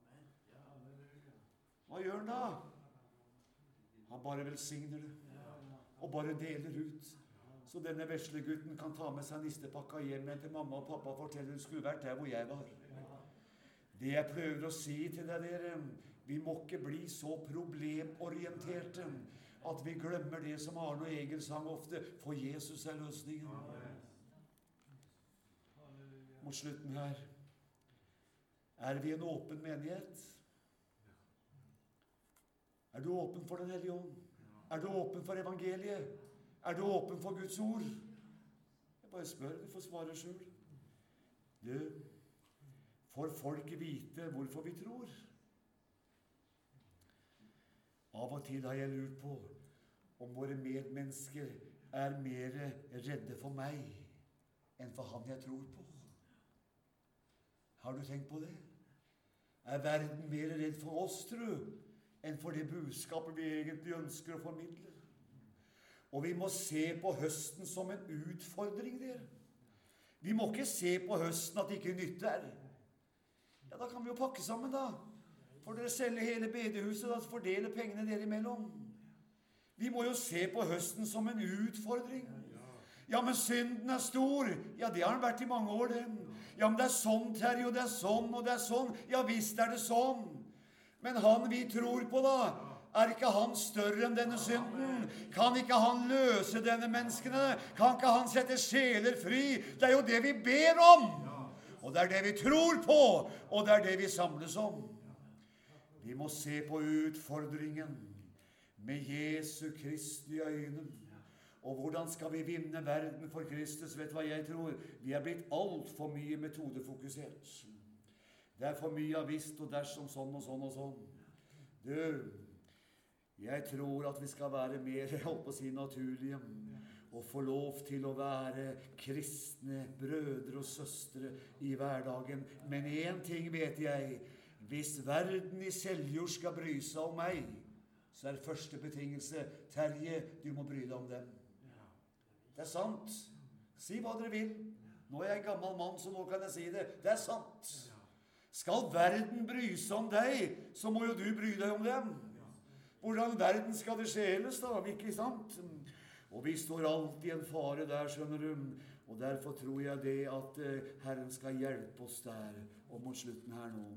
Speaker 2: Hva gjør han da? Han bare velsigner det. Og bare deler ut. Så denne vesle gutten kan ta med seg nistepakka hjem til mamma og pappa og fortelle hun skulle vært der hvor jeg var. Det jeg prøver å si til deg, dere, vi må ikke bli så problemorienterte at vi glemmer det som Arne og Egil sang ofte, for Jesus er løsningen. Mot slutten her, er vi en åpen menighet? Er du åpen for Den hellige ånd? Er du åpen for evangeliet? Er du åpen for Guds ord? Jeg bare spør, du får svare selv. Du, får folk vite hvorfor vi tror? Av og til har jeg lurt på om våre medmennesker er mer redde for meg enn for han jeg tror på. Har du tenkt på det? Er verden mer redd for oss, tro, enn for det budskapet vi egentlig ønsker å formidle? Og vi må se på høsten som en utfordring, dere. Vi må ikke se på høsten at det ikke nytter. Ja, da kan vi jo pakke sammen, da. For dere selger hele bedehuset, da fordeler pengene dere imellom. Vi må jo se på høsten som en utfordring. Ja, men synden er stor. Ja, det har den vært i mange år, det. Ja, men det er sånn, Terje, og det er sånn, og det er sånn. Ja, visst er det sånn. Men han vi tror på, da, er ikke han større enn denne synden? Kan ikke han løse denne menneskene? Kan ikke han sette sjeler fri? Det er jo det vi ber om. Og det er det vi tror på, og det er det vi samles om. Vi må se på utfordringen med Jesu Kristi øyne. Og hvordan skal vi vinne verden for Kristus? Vet du hva jeg tror? Vi er blitt alt for mye metodefokusert. Det er for mye av visst og dersom sånn og sånn og sånn. Du, jeg tror at vi skal være mer, jeg holdt på å si, naturlige, og få lov til å være kristne brødre og søstre i hverdagen. Men en ting vet jeg, hvis verden i Seljord skal bry seg om meg, så er første betingelse, Terje, du må bry deg om dem. Det er sant. Si hva dere vil. Nå er jeg en gammel mann, så nå kan jeg si det. Det er sant. Skal verden bry seg om deg, så må jo du bry deg om dem. Hvordan verden skal det skje ellers da, ikke sant? Og vi står alltid i en fare der, skjønner du. Og derfor tror jeg det at Herren skal hjelpe oss der, og mot slutten her nå.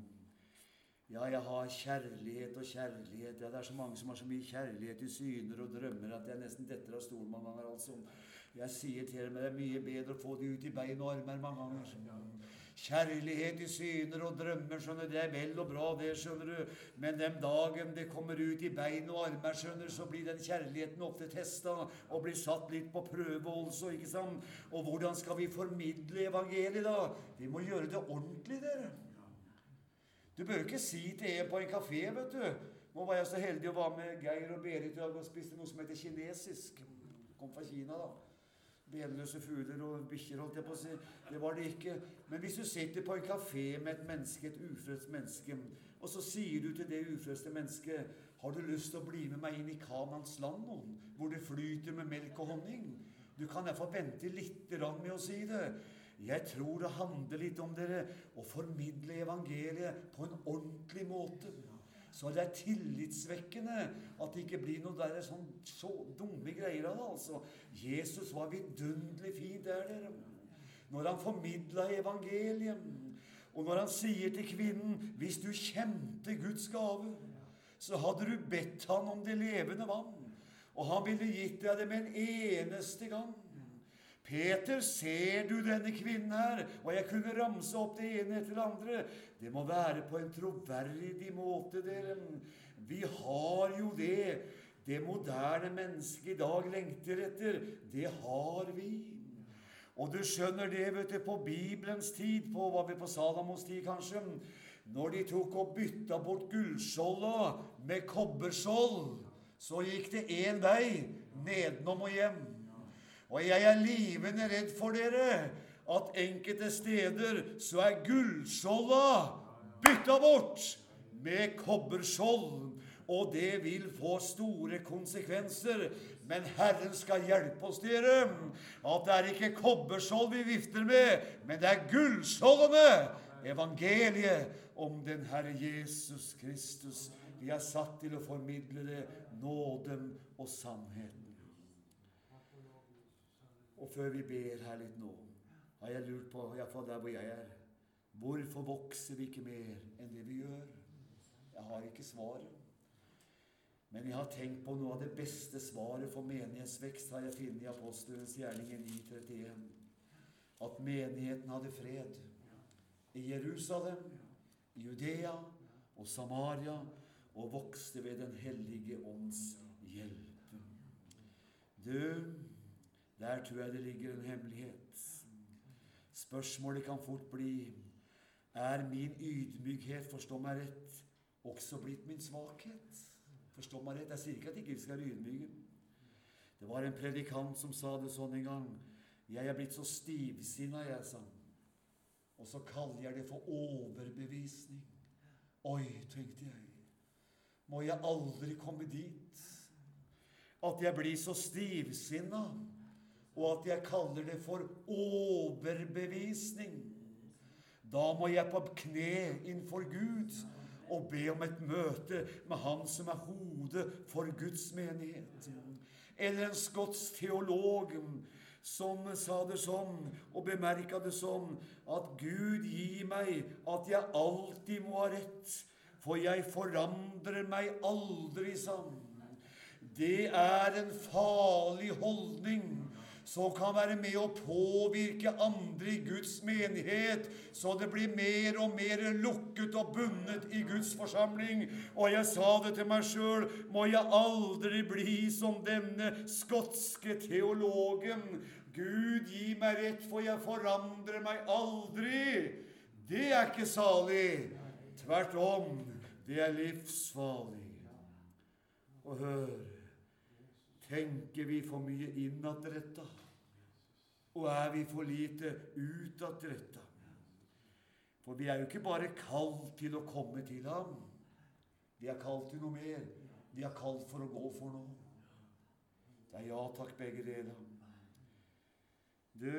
Speaker 2: Ja, jeg har kjærlighet og kjærlighet. Ja, det er så mange som har så mye kjærlighet i syner og drømmer at jeg nesten detter av stolen mange ganger, altså. Jeg sier til dem, det er mye bedre å få det ut i bein og armer mange ganger. Kjærlighet i syner og drømmer, skjønner du, det er vel og bra det, skjønner du. Men den dagen det kommer ut i bein og armer, skjønner du, så blir den kjærligheten ofte testet og blir satt litt på prøve også, ikke sant? Og hvordan skal vi formidle evangeliet da? Vi må gjøre det ordentlig, dere. Du bør ikke si til en på en kafé, vet du. Nå var jeg så heldig å være med Geir og Berit og spiste noe som heter kinesisk. Kom fra Kina da. Benløse fugler og bikkjer, holdt jeg på å si. Det var det ikke. Men hvis du sitter på en kafé med et menneske, et ufrelst menneske, og så sier du til det ufrelste mennesket, har du lyst til å bli med meg inn i Kanans land noen, hvor det flyter med melk og honning? Du kan i hvert fall vente litt med å si det. Jeg tror det handler litt om dere å formidle evangeliet på en ordentlig måte. Så det er tillitsvekkende at det ikke blir noe der sånn så dumme greier av det, altså. Jesus var vidunderlig fin der, dere. Når han formidlet evangeliet, og når han sier til kvinnen, hvis du kjente Guds gave, så hadde du bedt han om det levende vann, og han ville gitt deg det med en eneste gang. Peter, ser du denne kvinnen her? Og jeg kunne ramse opp det ene etter det andre. Det må være på en troverdig måte, dere. Vi har jo det. Det moderne mennesket i dag lengter etter. Det har vi. Og du skjønner det, vet du, på Bibelens tid, var vi på Salomos tid kanskje, når de tok og bytta bort gullskjolda med kobberskjold, så gikk det en vei, nedenom og hjem. Og jeg er livende redd for dere, at enkelte steder så er gullskjolda bytta bort med kobberskjold, og det vil få store konsekvenser. Men Herren skal hjelpe oss, dere, at det er ikke kobberskjold vi vifter med, men det er gullskjoldene, evangeliet om den Herre Jesus Kristus. Vi er satt til å formidle det, nåden og sannheten. Og før vi ber her litt nå, har jeg lurt på, i hvert fall der hvor jeg er, hvorfor vokser vi ikke mer enn det vi gjør? Jeg har ikke svaret. Men jeg har tenkt på noe av det beste svaret for menighetsvekst har jeg funnet i Apostelens gjerning i 9:31. At menigheten hadde fred i Jerusalem, i Judea og Samaria, og vokste ved den hellige ånds hjelp. Der tror jeg det ligger en hemmelighet. Spørsmålet kan fort bli, er min ydmykhet, forstå meg rett, også blitt min svakhet? Forstå meg rett, jeg sier ikke at ikke vi skal være ydmyke. Det var en predikant som sa det sånn en gang, jeg er blitt så stivsinnet, jeg sa. Og så kaller jeg det for overbevisning. Oi, tenkte jeg, må jeg aldri komme dit? at jeg blir så stivsinnet, og at jeg kaller det for overbevisning. Da må jeg på kne innfor Gud og be om et møte med Han som er hodet for Guds menighet. Eller en skotsk teolog som sa det sånn, og bemerket det sånn, at Gud gir meg at jeg alltid må ha rett, for jeg forandrer meg aldri sann. Det er en farlig holdning som kan være med å påvirke andre i Guds menighet, så det blir mer og mer lukket og bundet i Guds forsamling. Og jeg sa det til meg selv, må jeg aldri bli som denne skotske teologen. Gud gi meg rett, for jeg forandrer meg aldri. Det er ikke salig. Tvert om, det er livsfarlig. Og hør, tenker vi for mye innadrettet, og er vi for lite utadrettet? For vi er jo ikke bare kalt til å komme til ham. Vi er kalt til noe mer. Vi er kalt for å gå for noe. Det er ja takk, begge deler. Det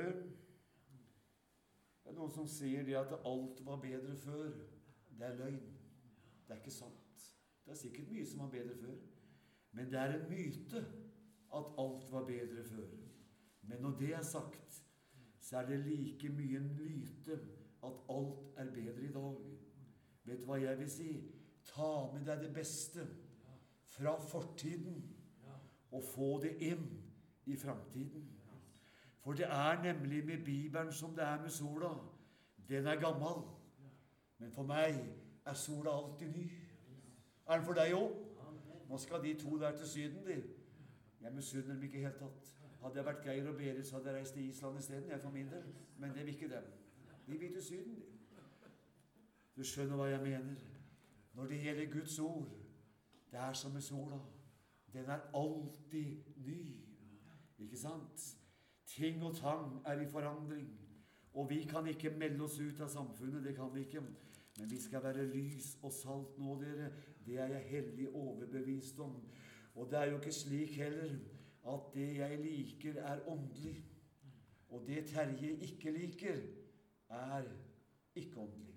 Speaker 2: er noen som sier det at alt var bedre før. Det er løgn. Det er ikke sant. Det er sikkert mye som var bedre før. Men det er en myte at alt var bedre før. Men når det er sagt, så er det like mye en myte at alt er bedre i dag. Vet du hva jeg vil si? Ta med deg det beste fra fortiden og få det inn i fremtiden. For det er nemlig med Bibelen som det er med sola. Den er gammel. Men for meg er sola alltid ny. Er den for deg også? Nå skal de to der til Syden, de. Jeg misunner dem ikke helt tatt. Hadde jeg vært Geir og Berit, så hadde jeg reist til Island i stedet, jeg for min del. Men det vil ikke dem. De vil til Syden, de. Du skjønner hva jeg mener. Når det gjelder Guds ord, det er som med sola. Den er alltid ny. Ikke sant? Ting og tang er i forandring. Og vi kan ikke melde oss ut av samfunnet, det kan vi ikke. Men vi skal være lys og salt nå, dere. Det er jeg hellig overbevist om. Og det er jo ikke slik heller at det jeg liker er åndelig. Og det Terje ikke liker er ikke åndelig.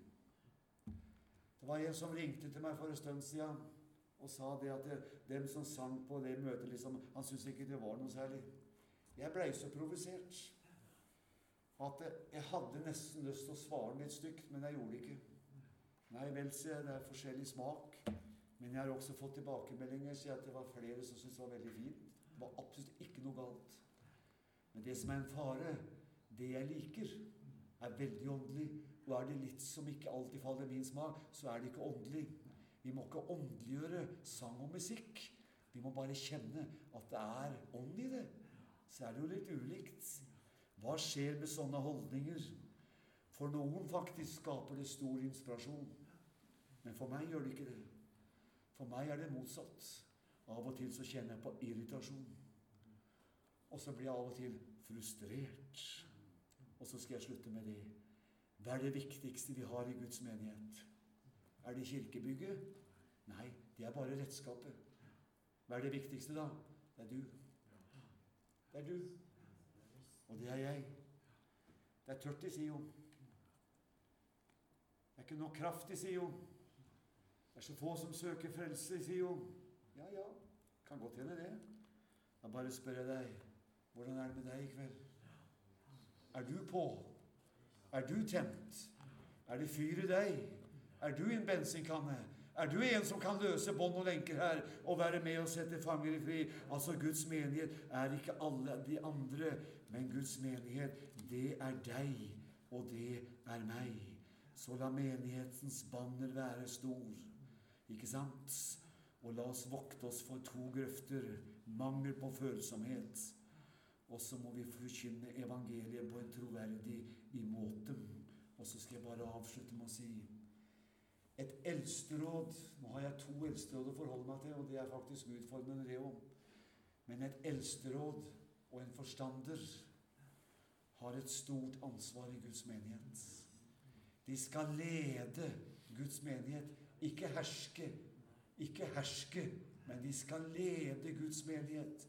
Speaker 2: Det var en som ringte til meg for en stund siden og sa det at dem som sang på det møtet, liksom, han syntes ikke det var noe særlig. Jeg ble så provosert at jeg hadde nesten lyst til å svare litt stygt, men jeg gjorde det ikke. Nei, vel, se, det er forskjellig smak. Men jeg har også fått tilbakemeldinger, så at det var flere som syntes det var veldig fint. Det var absolutt ikke noe galt. Men det som er en fare, det jeg liker, er veldig åndelig. Og er det litt som ikke alltid faller min smak, så er det ikke åndelig. Vi må ikke åndeliggjøre sang og musikk. Vi må bare kjenne at det er ånd i det. Så er det jo litt ulikt. Hva skjer med sånne holdninger? For noen faktisk skaper det stor inspirasjon. Men for meg gjør det ikke det. For meg er det motsatt. Av og til så kjenner jeg på irritasjon. Og så blir jeg av og til frustrert. Og så skal jeg slutte med det. Hva er det viktigste vi har i Guds menighet? Er det kirkebygget? Nei, det er bare redskapet. Hva er det viktigste da? Det er du. Det er du. Og det er jeg. Det er tørt i Sion. Det er ikke nok kraft i Sion. Det er så få som søker frelse i Sion. Ja, ja, kan godt hende det. Jeg bare spør deg, hvordan er det med deg i kveld? Er du på? Er du tent? Er det fyr i deg? Er du en bensinkanne? Er du en som kan løse bånd og lenker her og være med og sette fanger i fri? Altså, Guds menighet er ikke alle de andre, men Guds menighet, det er deg, og det er meg. Så la menighetens banner være stor. Ikke sant? Og la oss vokte oss for to grøfter, mangel på følsomhet. Og så må vi forkynne evangeliet på en troverdig i måten. Og så skal jeg bare avslutte med å si et eldsteråd. Nå har jeg to eldsteråd å forholde meg til, og det er faktisk utfordrende det også. Men et eldsteråd og en forstander har et stort ansvar i Guds menighet. De skal lede Guds menighet. Ikke herske, men de skal lede Guds menighet.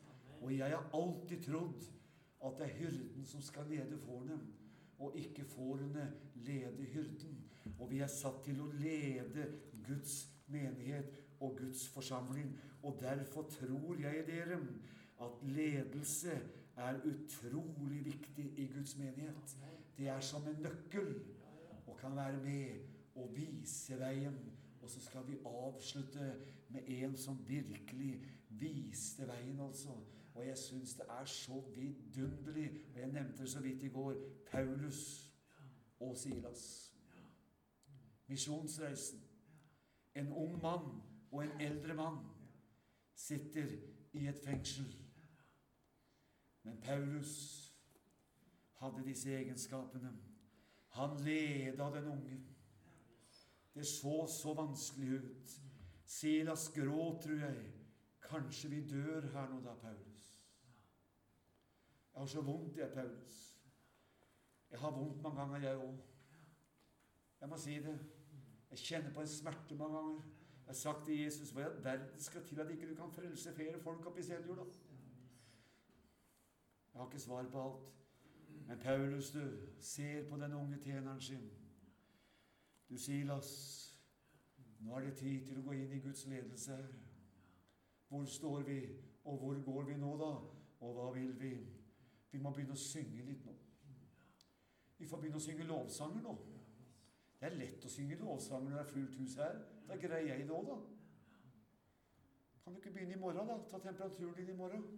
Speaker 2: Og jeg har alltid trodd at det er hyrden som skal lede fårene, og ikke fårene lede hyrden. Og vi er satt til å lede Guds menighet og Guds forsamling. Og derfor tror jeg dere at ledelse er utrolig viktig i Guds menighet. Det er som en nøkkel, og kan være med og vise veien. Og så skal vi avslutte med en som virkelig viste veien, altså. Og jeg synes det er så vidunderlig, og jeg nevnte det så vidt i går, Paulus og Silas. Misjonsreisen. En ung mann og en eldre mann sitter i et fengsel. Men Paulus hadde disse egenskapene. Han ledet den unge. Det så vanskelig ut. Silas gråt, tror jeg. Kanskje vi dør her nå da, Paulus. Jeg har så vondt, jeg, Paulus. Jeg har vondt mange ganger, jeg også. Jeg må si det. Jeg kjenner på en smerte mange ganger. Jeg har sagt til Jesus, hva i all verden skal til at ikke du kan frelse flere folk opp i Seljord, da? Jeg har ikke svar på alt. Men Paulus, du, ser på den unge tjeneren sin. Du, Silas, nå er det tid til å gå inn i Guds ledelse her. Hvor står vi, og hvor går vi nå da? Og hva vil vi? Vi må begynne å synge litt nå. Vi får begynne å synge lovsanger nå. Det er lett å synge lovsanger når det er fullt hus her. Da greier jeg det også, da. Kan du ikke begynne i morgen, da? Ta temperaturen din i morgen.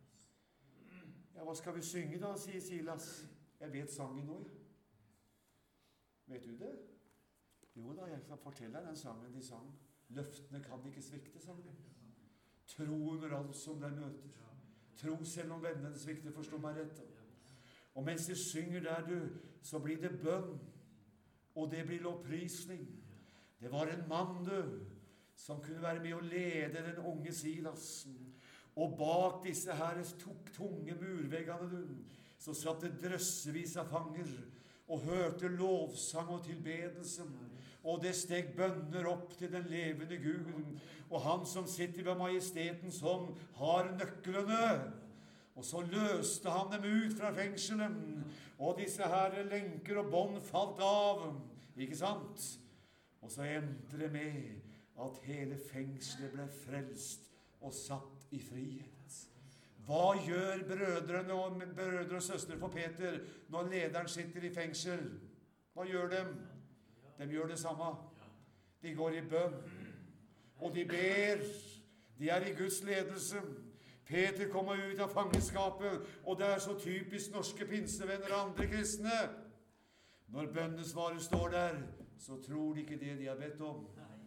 Speaker 2: Ja, hva skal vi synge da, sier Silas. Jeg vet sangen nå, ja. Vet du det? Jo da, jeg skal fortelle deg den sangen de sang. Løftene kan ikke svikte, sang de. Tro under alt som deg møter. Tro selv om vennene svikter, forstå meg rett. Og mens de synger der, du, så blir det bønn. Og det blir lovprisning. Det var en mann, du, som kunne være med å lede den unge Silas. Og bak disse her tunge murveggene, du, så satt det drøssevis av fanger og hørte lovsang og tilbedelse. Og det steg bønner opp til den levende Gud. Og han som sitter ved majestetens hånd, har nøklene. Og så løste han dem ut fra fengselen. Og disse her lenker og bånd falt av. Ikke sant? Og så endte det med at hele fengselet ble frelst og satt i frihet. Hva gjør brødre og søstre for Peter når lederen sitter i fengsel? Hva gjør de? De gjør det samme. De går i bønn. Og de ber. De er i Guds ledelse. Peter kommer ut av fangeskapet, og det er så typisk norske pinsevenner og andre kristne. Når bønnesvaret står der, så tror de ikke det de har bedt om.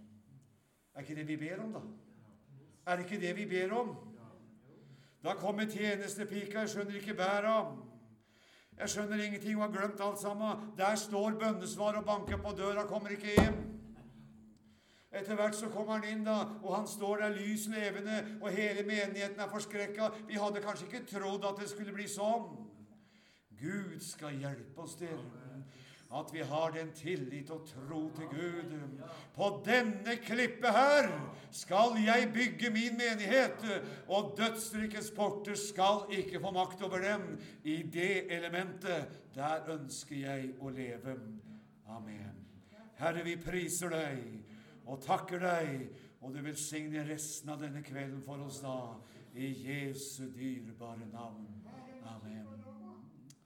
Speaker 2: Er ikke det vi ber om, da? Er ikke det vi ber om? Da kommer tjenestepika, jeg skjønner ikke bæra. Jeg skjønner ingenting og har glemt alt sammen. Der står bønnesvar og banker på døra, kommer ikke hjem. Etter hvert så kommer han inn da, og han står der lys levende, og hele menigheten er forskrekket. Vi hadde kanskje ikke trodd at det skulle bli sånn. Gud skal hjelpe oss til at vi har den tillit og tro til Gud. På denne klippet her skal jeg bygge min menighet, og dødsrikets porter skal ikke få makt over dem. I det elementet, der ønsker jeg å leve. Amen. Herre, vi priser deg og takker deg, og du velsigner resten av denne kvelden for oss da, i Jesu dyrebare navn. Amen.